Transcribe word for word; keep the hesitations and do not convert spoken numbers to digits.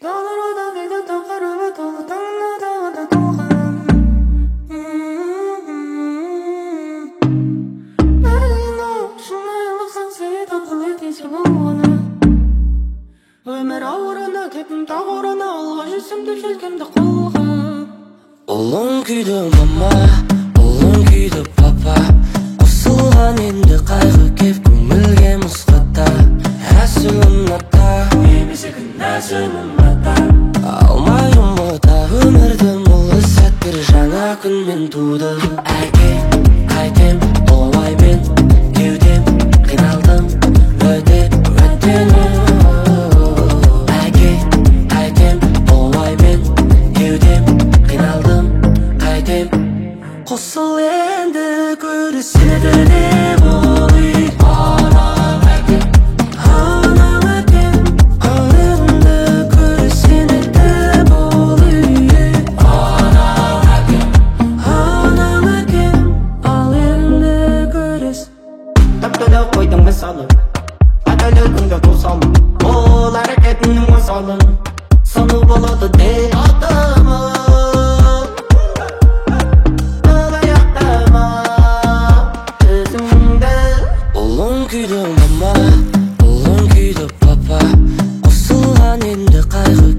Өмір ауырына кеттім тағырына алға жүзімді желкемді қолға. Ұлың күйді мама, ұлың күйді папа. Қосылған енді қайғы кеп көңілге мұсқата. Әсіл ұната, Немесе кінәсін ұната. алмай ұмыта өмірді мұлы сәттер жаңа күнмен туды. Әке, қайтем, толмаймен кеудем қиналдым өте өттені. Әке, қайтем, толмаймен кеудем қиналдым қайтем. Қосыл енді көріседі деп ой. Анам әкем, анам әкем, ал енді көріседі деп ой. Анам әкем, анам әкем, ал енді көріс. Таптыда қойдың мысалы, қателігіңді тосамын. Ол әрекетінің мысалы саны болады деп атамын. Аяқтама өзіңді. Ұлың күйді мама, ұлың күйді папа. Қосылған енді қайғы